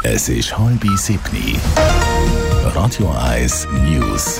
Es ist 6:30. Radio 1 News.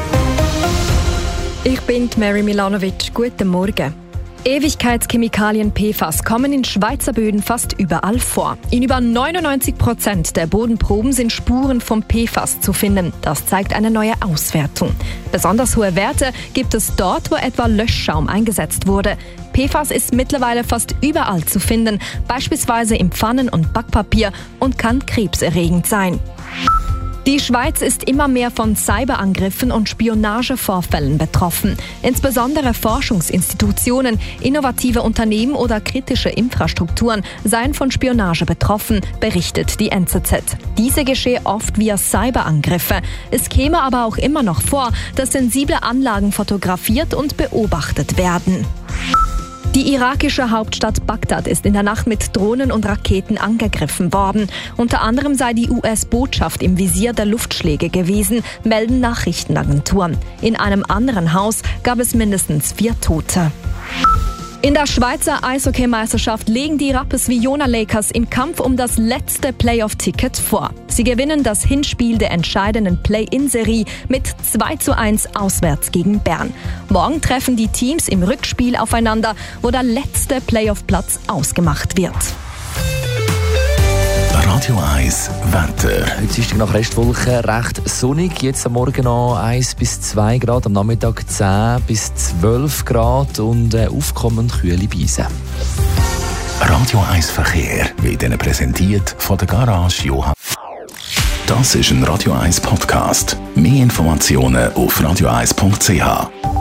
Ich bin Mary Milanovic. Guten Morgen. Ewigkeitschemikalien PFAS kommen in Schweizer Böden fast überall vor. In über 99% der Bodenproben sind Spuren vom PFAS zu finden. Das zeigt eine neue Auswertung. Besonders hohe Werte gibt es dort, wo etwa Löschschaum eingesetzt wurde. PFAS ist mittlerweile fast überall zu finden, beispielsweise in Pfannen und Backpapier, und kann krebserregend sein. Die Schweiz ist immer mehr von Cyberangriffen und Spionagevorfällen betroffen. Insbesondere Forschungsinstitutionen, innovative Unternehmen oder kritische Infrastrukturen seien von Spionage betroffen, berichtet die NZZ. Diese geschehe oft via Cyberangriffe. Es käme aber auch immer noch vor, dass sensible Anlagen fotografiert und beobachtet werden. Die irakische Hauptstadt Bagdad ist in der Nacht mit Drohnen und Raketen angegriffen worden. Unter anderem sei die US-Botschaft im Visier der Luftschläge gewesen, melden Nachrichtenagenturen. In einem anderen Haus gab es mindestens 4 Tote. In der Schweizer Eishockey-Meisterschaft legen die Rapperswil-Jona Lakers im Kampf um das letzte Playoff-Ticket vor. Sie gewinnen das Hinspiel der entscheidenden Play-In-Serie mit 2:1 auswärts gegen Bern. Morgen treffen die Teams im Rückspiel aufeinander, wo der letzte Playoff-Platz ausgemacht wird. Radio 1 Wetter. Heute ist nach Restwolken recht sonnig. Jetzt am Morgen noch 1 bis 2 Grad, am Nachmittag 10 bis 12 Grad und aufkommend kühle Beise. Radio 1 Verkehr wird Ihnen präsentiert von der Garage Johann. Das ist ein Radio 1 Podcast. Mehr Informationen auf radio1.ch.